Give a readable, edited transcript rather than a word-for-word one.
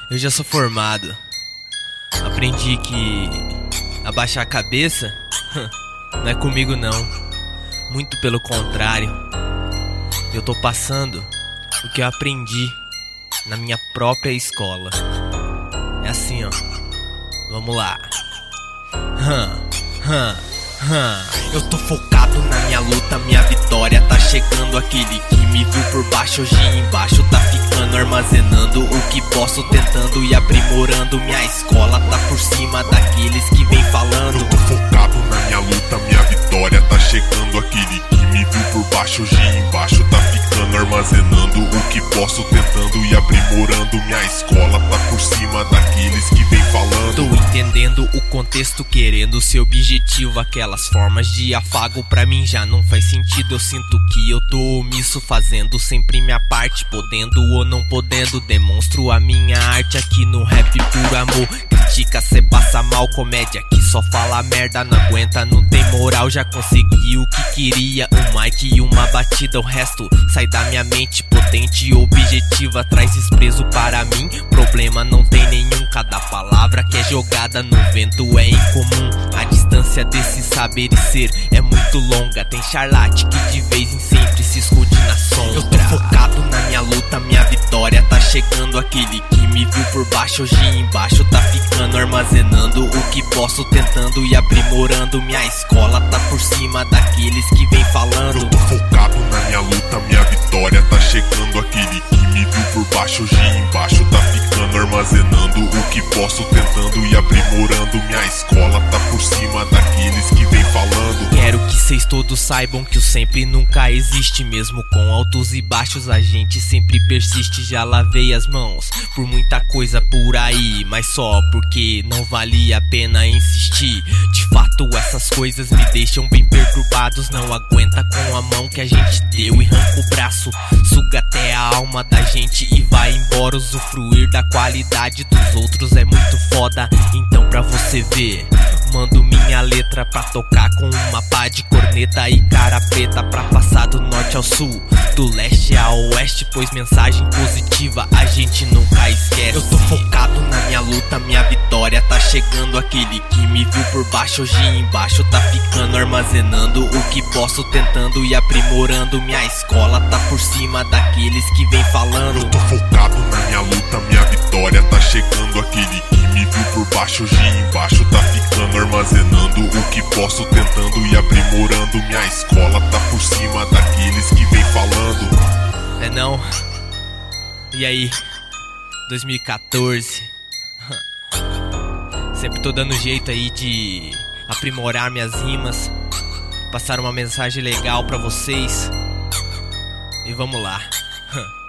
Eu já sou formado. Aprendi que abaixar a cabeça não é comigo não. Muito pelo contrário. Eu tô passando o que eu aprendi na minha própria escola. É assim, ó. Vamos lá. Eu tô focado na minha luta, minha vitória tá chegando. Aquele que me viu por baixo, hoje embaixo tá ficando. Armazenando o que posso, tentando e aprimorando. Minha escola tá por cima daqueles que vem falando. Eu tô focado na minha luta, minha vitória tá chegando. Aquele que me viu por baixo, hoje embaixo tá ficando. Armazenando o que posso, tentando e aprimorando. Minha escola tá por cima daqueles que vem falando. Tô entendendo o contexto, querendo ser objetivo. Aquelas formas de afago pra mim já não faz sentido. Eu sinto que eu tô omisso, fazendo sempre minha parte. Podendo ou não podendo, demonstro a minha arte aqui no rap por amor. Critica, cê passa mal, comédia que só fala merda. Não aguenta, não tem moral, já consegui o que queria. Um mic e uma batida, o resto sai da minha mente. Potente e objetiva, traz desprezo para mim. Problema não tem nenhum, cada palavra que é jogada no vento é incomum. A distância desse saber e ser é muito longa. Tem charlate que de vez em sempre se esconde na sombra. Eu tô focado na minha luta, minha vitória tá chegando. Aquele que me viu por baixo, hoje embaixo tá ficando. Armazenando o que posso, tentando e aprimorando. Minha escola tá por cima daqueles que vem falando. Eu tô focado na minha luta, minha vitória tá chegando. Aquele que me viu por baixo, hoje embaixo tá ficando. Armazenando o que posso, tentando e aprimorando. Minha escola tá por cima daqueles que vem falando. Quero que vocês todos saibam que o sempre nunca existe. Mesmo com altos e baixos a gente sempre persiste. Já lavei as mãos por muita coisa por aí, mas só porque não valia a pena insistir. De fato essas coisas me deixam bem perturbados. Não aguenta com a mão que a gente deu e arranca o braço. Suga até a alma da gente e vai embora. Usufruir da qualidade dos outros é muito foda. Então pra você ver, mando minha letra pra tocar com uma pá de corneta e cara preta, pra passar do norte ao sul, do leste ao oeste, pois mensagem positiva a gente nunca esquece. Eu tô focado na minha luta, minha vitória tá chegando. Aquele que me viu por baixo, hoje embaixo tá ficando. Armazenando o que posso, tentando e aprimorando. Minha escola tá por cima daqueles que vem falando. Eu tô focado na minha luta, minha vitória tá chegando. Aquele que me viu por baixo, hoje embaixo tá ficando. Armazenando o que posso, tentando e aprimorando. Minha escola tá por cima daqueles que vem falando. É não? E aí? 2014. Sempre tô dando jeito aí de aprimorar minhas rimas, passar uma mensagem legal pra vocês. E vamos lá.